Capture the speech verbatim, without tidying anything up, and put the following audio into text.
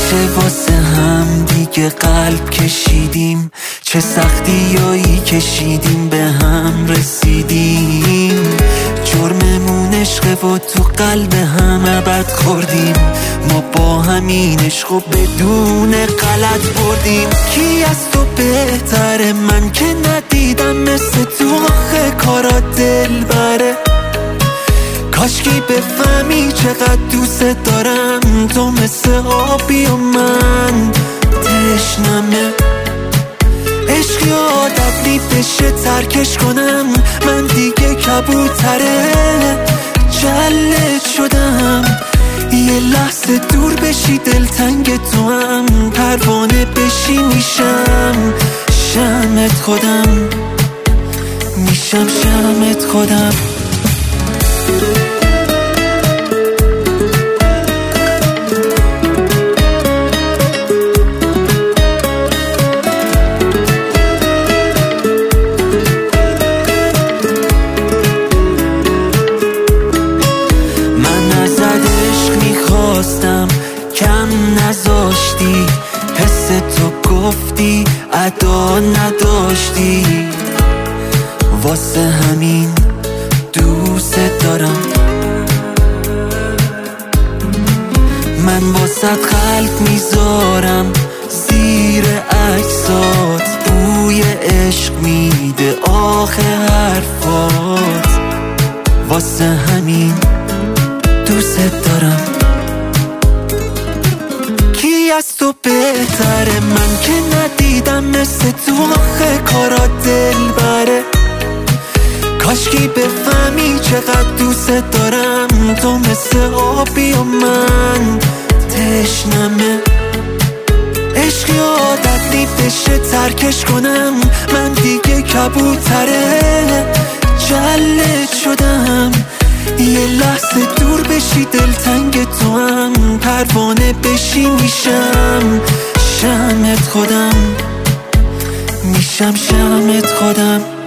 میشه واسه هم دیگه قلب کشیدیم، چه سختیایی کشیدیم به هم رسیدیم. جرممون عشقه و تو قلب هم ابد خوردیم، ما با همین عشق و بدون غلط بردیم. کی از تو بهتره من که ندیدم مثل تو، آخه کارا دل بره. کاشکی بفهمی چقدر دوست دارم، تو مثل آبی و من تشنمه. عشقی عادت می بشه ترکش کنم، من دیگه کبوتره جلد شدم. یه لحظه دور بشی دلتنگ تو هم، پروانه بشی میشم شمعت خودم، میشم شمعت خودم. کم نذاشتی، حس تو گفتی ادا نداشتی، واسه همین دوست دارم. من واسه قلب میذارم زیر عکسات، بوی عشق میده آخه حرفات، واسه همین دوست دارم. کی از تو بهتره من که ندیدم مثل تو، آخه کارا دل بره. کاشکی بفهمی چقدر دوست دارم، تو مثل آبی و من تشنمه. عشقی عادت نی بشه ترکش کنم، من دیگه کبوتره جلد شدم. یه لحظه دور بشی دلتنگ تو هم، پروانه بشی میشم شمعت خودم، میشم شمعت خودم.